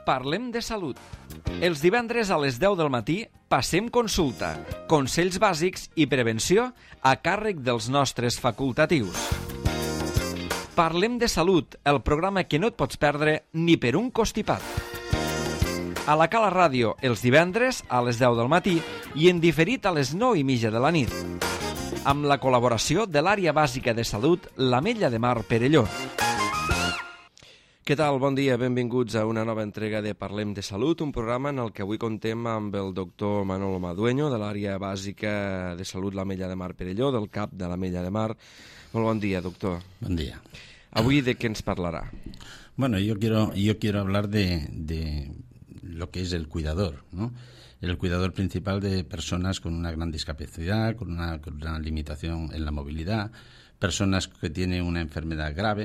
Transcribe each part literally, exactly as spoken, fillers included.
Parlem de salut. Els divendres a les deu del matí passem consulta, consells bàsics i prevenció a càrrec dels nostres facultatius. Parlem de salut, el programa que no et pots perdre ni per un costipat. A la Cala Ràdio, els divendres a les deu del matí i en diferit a les nou i mitja de la nit. Amb la col·laboració de l'Àrea Bàsica de Salut, l'Ametlla de Mar Perelló. Què tal? Bon dia, benvinguts a una nova entrega de Parlem de Salut, un programa en el que avui contem amb el doctor Manolo Madueño, de l'Àrea Bàsica de Salut, l'Ametlla de Mar Perelló, del CAP de l'Ametlla de Mar. Molt bon dia, doctor. Bon dia. Avui de què ens parlarà? Bueno, yo quiero, yo quiero hablar de, de lo que es el cuidador, ¿no? El cuidador principal de personas con una gran discapacidad, con una, con una limitación en la movilidad, personas que tienen una enfermedad grave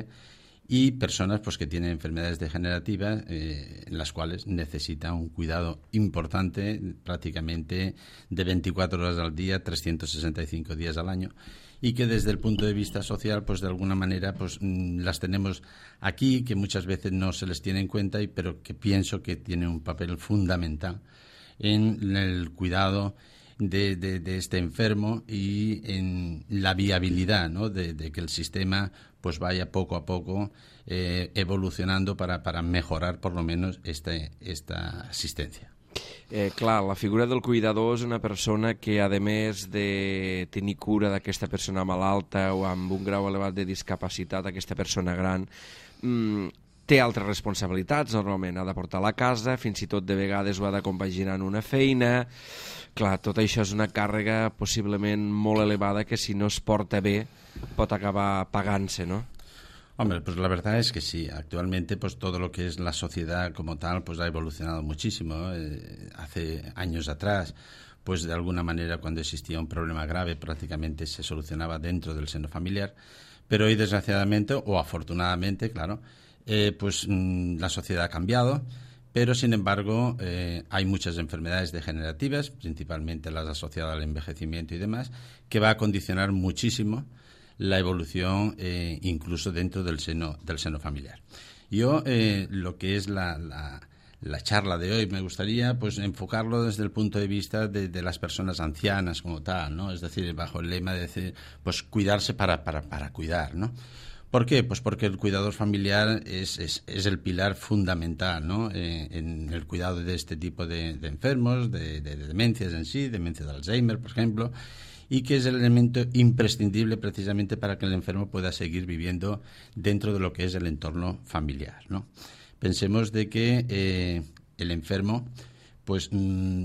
y personas pues que tienen enfermedades degenerativas eh, en las cuales necesitan un cuidado importante prácticamente de veinticuatro horas al día, trescientos sesenta y cinco días al año, y que desde el punto de vista social pues de alguna manera pues las tenemos aquí, que muchas veces no se les tiene en cuenta, y pero que pienso que tienen un papel fundamental en el cuidado de, de, de este enfermo y en la viabilidad, ¿no? de, de que el sistema pues vaya poco a poco eh, evolucionando para, para mejorar por lo menos este, esta asistencia. Eh, clar, la figura del cuidador és una persona que, a més de tenir cura d'aquesta persona malalta o amb un grau elevat de discapacitat, aquesta persona gran, mmm, té altres responsabilitats, normalment ha de portar a la casa, fins i tot de vegades ho ha de compaginar en una feina. Clar, tot això és una càrrega possiblement molt elevada que si no es porta bé pot acabar pagant-se, ¿no? Hombre, pues la verdad es que sí. Actualmente, pues todo lo que es la sociedad como tal, pues ha evolucionado muchísimo. Eh, hace años atrás, pues de alguna manera, cuando existía un problema grave, prácticamente se solucionaba dentro del seno familiar. Pero hoy, desgraciadamente, o afortunadamente, claro, eh, pues mmm, la sociedad ha cambiado. Pero, sin embargo, eh, hay muchas enfermedades degenerativas, principalmente las asociadas al envejecimiento y demás, que va a condicionar muchísimo la evolución eh, incluso dentro del seno del seno familiar. Yo eh, lo que es la, la, la charla de hoy me gustaría pues enfocarlo desde el punto de vista de, de las personas ancianas como tal, ¿no? Es decir, bajo el lema de decir, pues cuidarse para, para, para cuidar, ¿no? ¿Por qué? Pues porque el cuidador familiar es, es, es el pilar fundamental, ¿no? Eh, en el cuidado de este tipo de, de enfermos, de, de, de demencias en sí, demencia de Alzheimer, por ejemplo, y que es el elemento imprescindible precisamente para que el enfermo pueda seguir viviendo dentro de lo que es el entorno familiar, ¿no? Pensemos de que eh, el enfermo, pues mmm,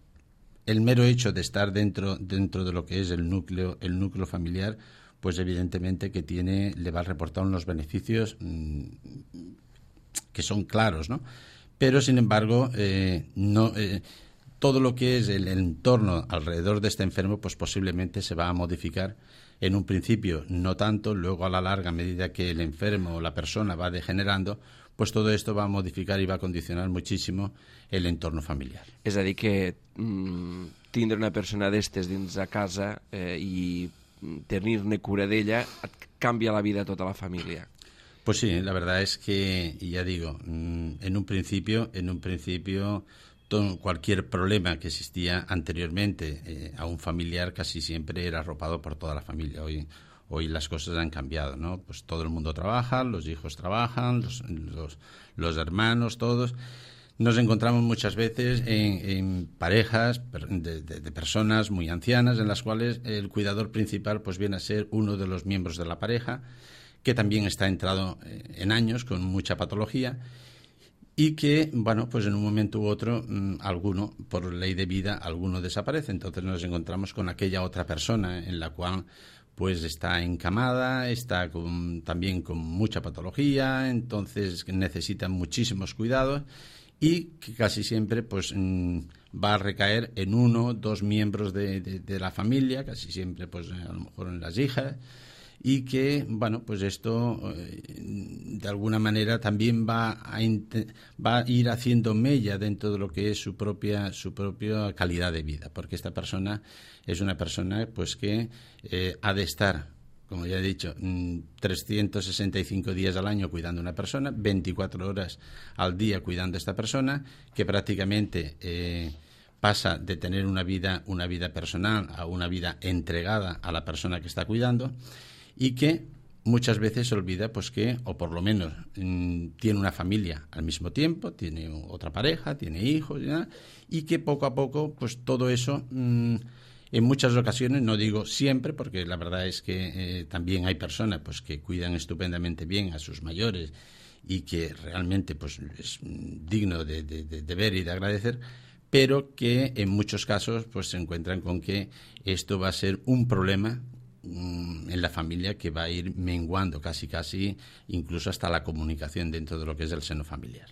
el mero hecho de estar dentro, dentro de lo que es el núcleo, el núcleo familiar, pues evidentemente que tiene, le va a reportar unos beneficios mmm, que son claros, ¿no? Pero, sin embargo, eh, no... Eh, todo lo que es el entorno alrededor de este enfermo, pues posiblemente se va a modificar. En un principio no tanto, luego a la larga, a medida que el enfermo o la persona va degenerando, pues todo esto va a modificar y va a condicionar muchísimo el entorno familiar. És a dir, que mmm, tindre una persona d'estes dins a casa eh, i tenir-ne cura d'ella et canvia la vida a tota la família. Pues sí, la verdad es que, ya digo, mmm, en un principio, en un principio... cualquier problema que existía anteriormente eh, a un familiar casi siempre era arropado por toda la familia. Hoy, hoy las cosas han cambiado, ¿no? Pues todo el mundo trabaja, los hijos trabajan, los, los, los hermanos, todos. Nos encontramos muchas veces en, en parejas de, de, de personas muy ancianas en las cuales el cuidador principal pues viene a ser uno de los miembros de la pareja, que también está entrado en años con mucha patología, y que, bueno, pues en un momento u otro, mmm, alguno, por ley de vida, alguno desaparece. Entonces nos encontramos con aquella otra persona en la cual pues está encamada, está con, también con mucha patología, entonces necesita muchísimos cuidados y que casi siempre pues mmm, va a recaer en uno, dos miembros de, de, de la familia, casi siempre pues a lo mejor en las hijas, y que, bueno, pues esto eh, de alguna manera también va a, va a ir haciendo mella dentro de lo que es su propia, su propia calidad de vida, porque esta persona es una persona pues que eh, ha de estar como ya he dicho, trescientos sesenta y cinco días al año cuidando a una persona, veinticuatro horas al día cuidando a esta persona, que prácticamente eh, pasa de tener una vida, una vida personal a una vida entregada a la persona que está cuidando, y que muchas veces se olvida pues que, o por lo menos mmm, tiene una familia al mismo tiempo, tiene otra pareja, tiene hijos, ¿ya? Y que poco a poco pues todo eso mmm, en muchas ocasiones, no digo siempre, porque la verdad es que eh, también hay personas pues que cuidan estupendamente bien a sus mayores y que realmente pues es digno de, de, de, de ver y de agradecer, pero que en muchos casos pues se encuentran con que esto va a ser un problema en la familia que va a ir menguando casi casi incluso hasta la comunicación dentro de lo que és el seno familiar.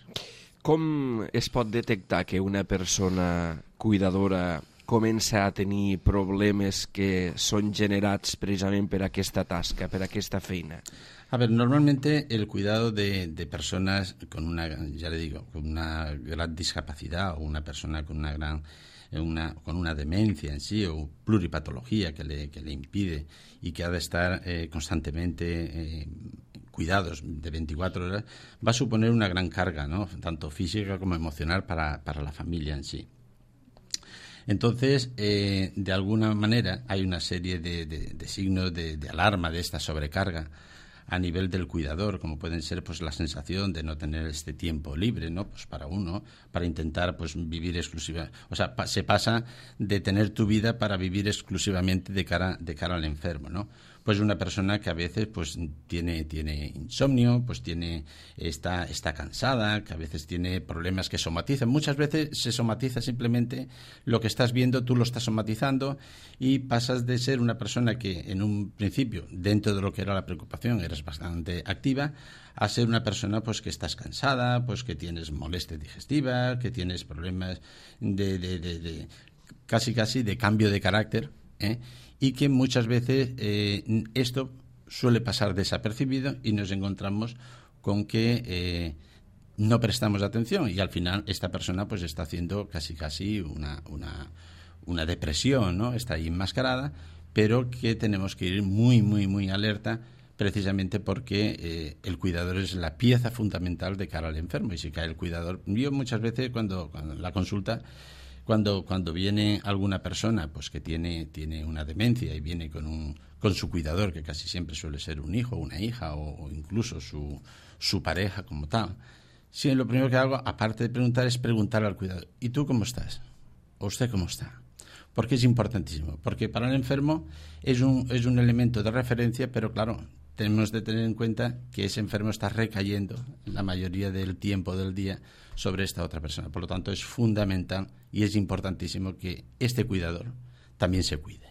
Com es pot detectar que una persona cuidadora comença a tenir problemes que són generats precisament per aquesta tasca, per aquesta feina? A ver, normalmente el cuidado de, de personas con una, ya le digo, con una gran discapacidad o una persona con una gran Una, con una demencia en sí o pluripatología que le, que le impide y que ha de estar eh, constantemente eh, cuidados de veinticuatro horas, va a suponer una gran carga, ¿no? Tanto física como emocional para, para la familia en sí. Entonces, eh, de alguna manera hay una serie de, de, de signos de, de alarma de esta sobrecarga a nivel del cuidador, como pueden ser pues la sensación de no tener este tiempo libre, ¿no? Pues para uno, para intentar pues vivir exclusiva, o sea, pa- se pasa de tener tu vida para vivir exclusivamente de cara de cara al enfermo, ¿no? Pues una persona que a veces pues tiene tiene insomnio, pues tiene está está cansada, que a veces tiene problemas que somatizan. Muchas veces se somatiza simplemente lo que estás viendo, tú lo estás somatizando y pasas de ser una persona que en un principio, dentro de lo que era la preocupación, eres bastante activa, a ser una persona pues que estás cansada, pues que tienes molestias digestivas, que tienes problemas de, de, de, de casi casi de cambio de carácter, ¿eh? Y que muchas veces eh, esto suele pasar desapercibido y nos encontramos con que eh, no prestamos atención y al final esta persona pues está haciendo casi casi una, una, una depresión, ¿no? Está ahí enmascarada, pero que tenemos que ir muy, muy, muy alerta precisamente porque eh, el cuidador es la pieza fundamental de cara al enfermo y si cae el cuidador, yo muchas veces cuando, cuando en la consulta Cuando, cuando viene alguna persona pues que tiene, tiene una demencia y viene con, un, con su cuidador, que casi siempre suele ser un hijo, una hija o, o incluso su, su pareja como tal, sí, lo primero que hago, aparte de preguntar, es preguntar al cuidador, ¿y tú cómo estás? ¿O usted cómo está? Porque es importantísimo, porque para el enfermo es un, es un elemento de referencia, pero claro, tenemos de tener en cuenta que ese enfermo está recayendo la mayoría del tiempo del día sobre esta otra persona. Por lo tanto, es fundamental y es importantísimo que este cuidador también se cuide.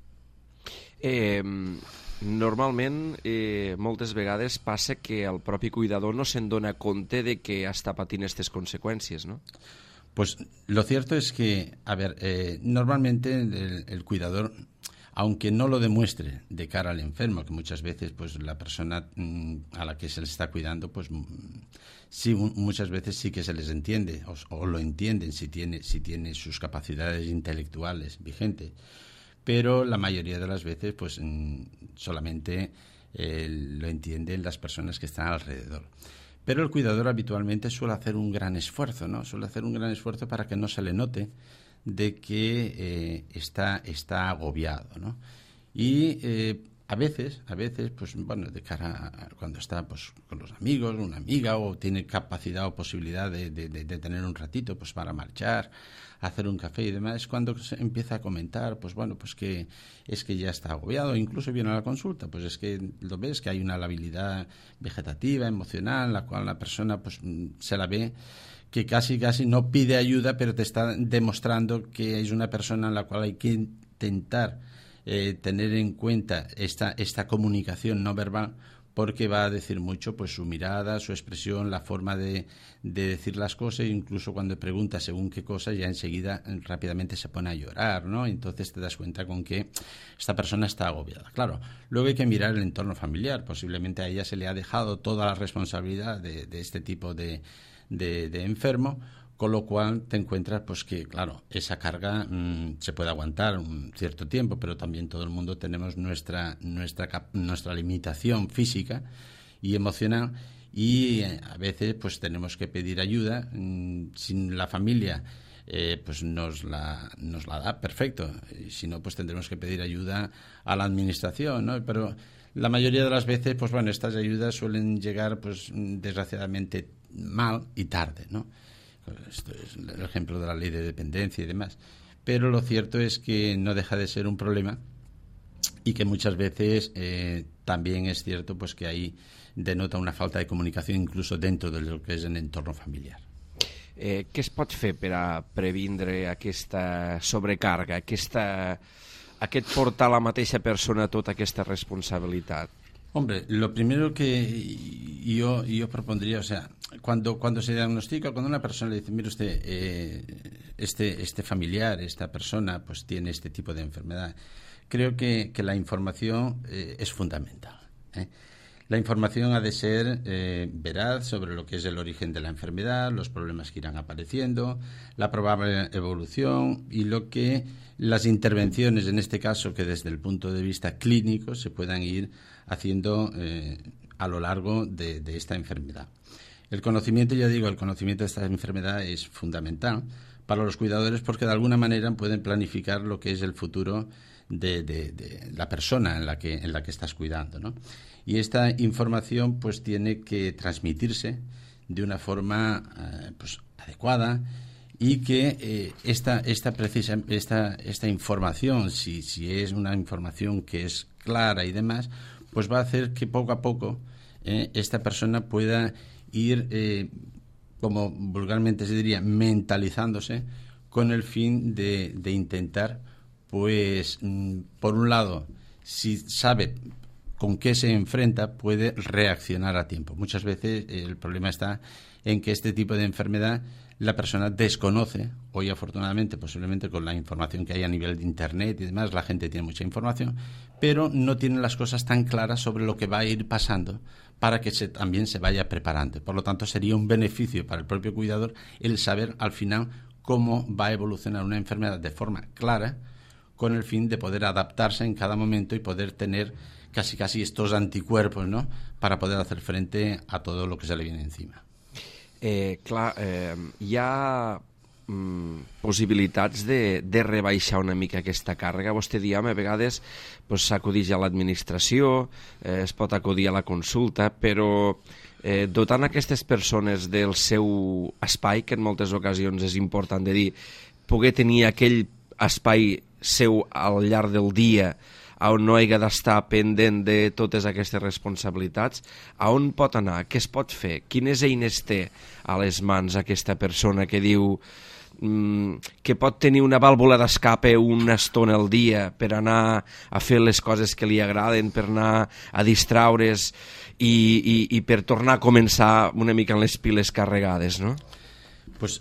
Eh, normalment, eh, moltes vegades passa que el propi cuidador no se'n dona compte de que està patint aquestes conseqüències, ¿no? Pues lo cierto es que, a ver, eh, normalmente el, el cuidador, aunque no lo demuestre de cara al enfermo, que muchas veces pues la persona mmm, a la que se le está cuidando, pues mmm, sí, muchas veces sí que se les entiende o, o lo entienden si tiene, si tiene sus capacidades intelectuales vigentes, pero la mayoría de las veces pues mmm, solamente eh, lo entienden las personas que están alrededor. Pero el cuidador habitualmente suele hacer un gran esfuerzo, ¿no? Suele hacer un gran esfuerzo para que no se le note de que eh, está, está agobiado, ¿no? Y eh, a veces, a veces, pues bueno, de cara a cuando está pues con los amigos, una amiga, o tiene capacidad o posibilidad de, de, de, de tener un ratito pues para marchar, hacer un café y demás, es cuando se empieza a comentar, pues bueno, pues que es que ya está agobiado, incluso viene a la consulta, pues es que lo ves que hay una labilidad vegetativa, emocional, la cual la persona pues se la ve que casi casi no pide ayuda, pero te está demostrando que es una persona en la cual hay que intentar eh, tener en cuenta esta, esta comunicación no verbal, porque va a decir mucho pues su mirada, su expresión, la forma de, de decir las cosas, incluso cuando pregunta según qué cosas, ya enseguida rápidamente se pone a llorar, ¿no? Entonces te das cuenta con que esta persona está agobiada. Claro, luego hay que mirar el entorno familiar, posiblemente a ella se le ha dejado toda la responsabilidad de, de este tipo de, de, de enfermo, con lo cual te encuentras pues que, claro, esa carga mmm, se puede aguantar un cierto tiempo, pero también todo el mundo tenemos nuestra, nuestra, nuestra limitación física y emocional, y eh, a veces pues tenemos que pedir ayuda. Mmm, sin la familia Eh, pues nos la, nos la da, perfecto. Y si no, pues tendremos que pedir ayuda a la administración, ¿no? Pero la mayoría de las veces, pues bueno, estas ayudas suelen llegar, pues desgraciadamente, mal y tarde, ¿no? Esto es el ejemplo de la ley de dependencia y demás. Pero lo cierto es que no deja de ser un problema, y que muchas veces eh, también es cierto pues que ahí denota una falta de comunicación incluso dentro de lo que es el entorno familiar. Eh, què es pot fer per a previndre aquesta sobrecàrrega, aquesta, aquest portar a la mateixa persona tota aquesta responsabilitat? Hombre, lo primero que yo, yo propondría, o sea, cuando, cuando se diagnostica, cuando una persona le dice, mire usted, eh, este, este familiar, esta persona, pues tiene este tipo de enfermedad, creo que, que la información eh, es fundamental, ¿eh? La información ha de ser eh, veraz sobre lo que es el origen de la enfermedad, los problemas que irán apareciendo, la probable evolución y lo que las intervenciones, en este caso, que desde el punto de vista clínico se puedan ir haciendo eh, a lo largo de, de esta enfermedad. El conocimiento, ya digo, el conocimiento de esta enfermedad es fundamental para los cuidadores porque de alguna manera pueden planificar lo que es el futuro de, de, de la persona en la que, en la que estás cuidando, ¿no? Y esta información pues tiene que transmitirse de una forma eh, pues adecuada, y que eh, esta esta precisa esta esta información, si si es una información que es clara y demás, pues va a hacer que poco a poco eh, esta persona pueda ir eh, como vulgarmente se diría, mentalizándose con el fin de, de intentar pues mm, por un lado, si sabe con qué se enfrenta, puede reaccionar a tiempo. Muchas veces eh, el problema está en que este tipo de enfermedad la persona desconoce. Hoy, afortunadamente, posiblemente con la información que hay a nivel de Internet y demás, la gente tiene mucha información, pero no tiene las cosas tan claras sobre lo que va a ir pasando para que se, también se vaya preparando. Por lo tanto, sería un beneficio para el propio cuidador el saber al final cómo va a evolucionar una enfermedad de forma clara, con el fin de poder adaptarse en cada momento y poder tener casi casi estos anticuerpos, ¿no?, para poder hacer frente a todo lo que se le viene encima. Eh, clar, eh, hi ha mm, possibilitats de, de rebaixar una mica aquesta càrrega. Vostè dia, a vegades pues, s'acudix a l'administració, eh, es pot acudir a la consulta, però eh, dotant aquestes persones del seu espai, que en moltes ocasions és important de dir, poder tenir aquell espai seu al llarg del dia on no hagi d'estar pendent de totes aquestes responsabilitats, a on pot anar, què es pot fer, quines eines té a les mans aquesta persona que diu mm, que pot tenir una vàlvula d'escape una estona al dia per anar a fer les coses que li agraden, per anar a distraure's i, i, i per tornar a començar una mica amb les piles carregades, no? Pues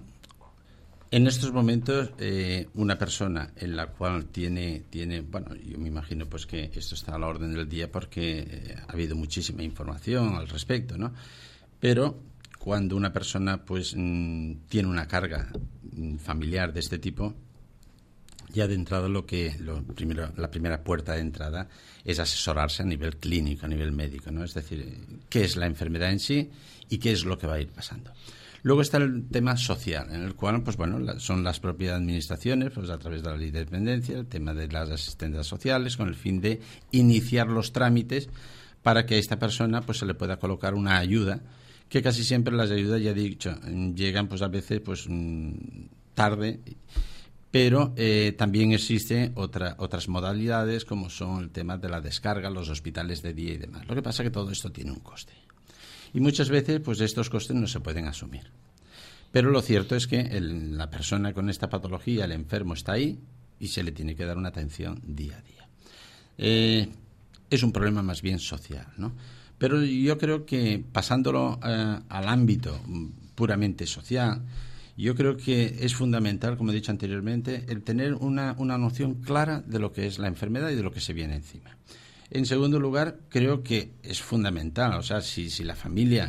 en estos momentos eh, una persona en la cual tiene, tiene, bueno, yo me imagino pues que esto está a la orden del día porque eh, ha habido muchísima información al respecto, ¿no? Pero cuando una persona pues mmm, tiene una carga mmm, familiar de este tipo, ya de entrada lo que lo primero, la primera puerta de entrada es asesorarse a nivel clínico, a nivel médico, ¿no? Es decir, qué es la enfermedad en sí y qué es lo que va a ir pasando. Luego está el tema social, en el cual, pues bueno, son las propias administraciones, pues a través de la ley de dependencia, el tema de las asistencias sociales, con el fin de iniciar los trámites para que a esta persona pues se le pueda colocar una ayuda, que casi siempre las ayudas, ya he dicho, llegan pues a veces pues tarde, pero eh, también existen otra, otras modalidades como son el tema de la descarga, los hospitales de día y demás. Lo que pasa es que todo esto tiene un coste. Y muchas veces pues estos costes no se pueden asumir. Pero lo cierto es que el, la persona con esta patología, el enfermo, está ahí y se le tiene que dar una atención día a día. Eh, es un problema más bien social, ¿no? Pero yo creo que pasándolo eh, al ámbito puramente social, yo creo que es fundamental, como he dicho anteriormente, el tener una, una noción clara de lo que es la enfermedad y de lo que se viene encima. En segundo lugar, creo que es fundamental, o sea, si, si la familia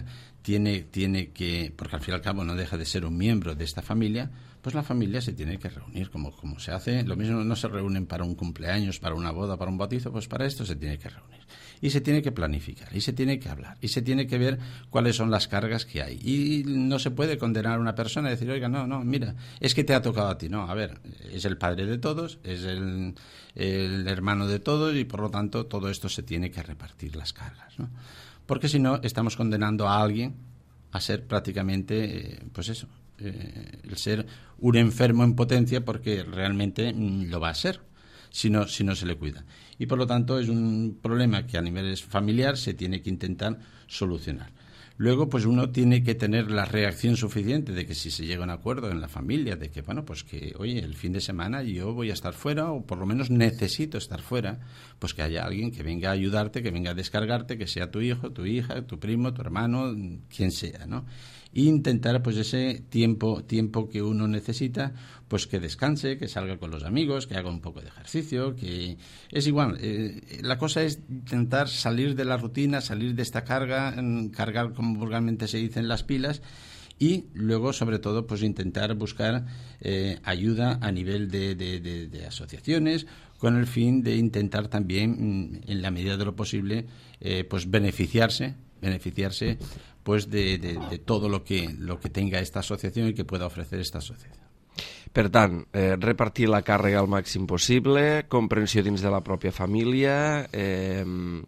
tiene, tiene que, porque al fin y al cabo no deja de ser un miembro de esta familia, pues la familia se tiene que reunir, como, como se hace. Lo mismo, no se reúnen para un cumpleaños, para una boda, para un bautizo, pues para esto se tiene que reunir. Y se tiene que planificar, y se tiene que hablar, y se tiene que ver cuáles son las cargas que hay. Y no se puede condenar a una persona y decir, oiga, no, no, mira, es que te ha tocado a ti. No, a ver, es el padre de todos, es el, el hermano de todos, y por lo tanto todo esto se tiene que repartir las cargas, ¿no? Porque si no, estamos condenando a alguien a ser prácticamente, eh, pues eso, eh, el ser un enfermo en potencia, porque realmente mm, lo va a ser si no, si no se le cuida. Y por lo tanto es un problema que a nivel familiar se tiene que intentar solucionar. Luego, pues uno tiene que tener la reacción suficiente de que si se llega a un acuerdo en la familia, de que, bueno, pues que, oye, el fin de semana yo voy a estar fuera, o por lo menos necesito estar fuera, pues que haya alguien que venga a ayudarte, que venga a descargarte, que sea tu hijo, tu hija, tu primo, tu hermano, quien sea, ¿no? E intentar, pues, ese tiempo, tiempo que uno necesita, pues que descanse, que salga con los amigos, que haga un poco de ejercicio, que es igual. Eh, la cosa es intentar salir de la rutina, salir de esta carga, cargar, como vulgarmente se dice, en las pilas, y luego, sobre todo, pues intentar buscar eh, ayuda a nivel de, de, de, de asociaciones, con el fin de intentar también, en la medida de lo posible, eh, pues beneficiarse, beneficiarse pues de, de, de todo lo que, lo que tenga esta asociación y que pueda ofrecer esta asociación. Per tant, eh, repartir la càrrega al màxim possible, comprensió dins de la pròpia família, eh,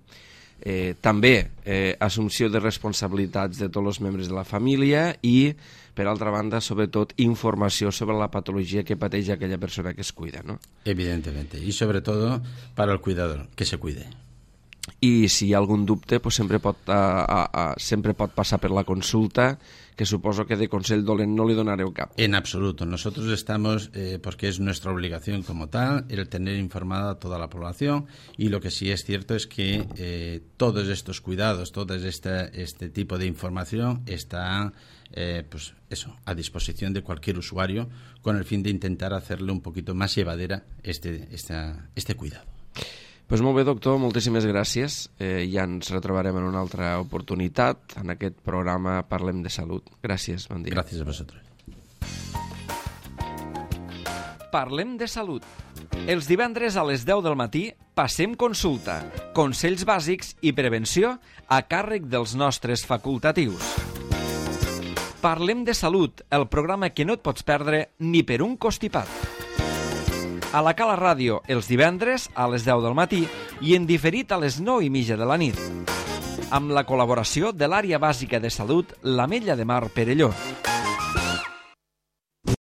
eh, també eh, assumpció de responsabilitats de tots els membres de la família i, per altra banda, sobretot, informació sobre la patologia que pateix aquella persona que es cuida, ¿no? Evidentemente, y sobre todo para el cuidador, que se cuide. I si hi ha algun dubte, pues sempre, pot, a, a, a, sempre pot passar per la consulta, que suposo que de consell dolent no li donareu cap. En absoluto. Nosotros estamos, eh, porque es nuestra obligación como tal, el tener informada a toda la población, y lo que sí es cierto es que eh, todos estos cuidados, todo este, este tipo de información está eh, pues eso, a disposición de cualquier usuario, con el fin de intentar hacerle un poquito más llevadera este, esta, este cuidado. Pues molt bé, doctor, moltíssimes gràcies. Eh, ja ens retrobarem en una altra oportunitat. En aquest programa Parlem de Salut. Gràcies, bon dia. Gràcies a vosaltres. Parlem de Salut. Els divendres a les deu del matí passem consulta, consells bàsics i prevenció a càrrec dels nostres facultatius. Parlem de Salut, el programa que no et pots perdre ni per un costipat. A la Cala Ràdio, els divendres a les deu del matí i en diferit a les nou i mitja de la nit. Amb la col·laboració de l'Àrea Bàsica de Salut, l'Ametlla de Mar Perelló.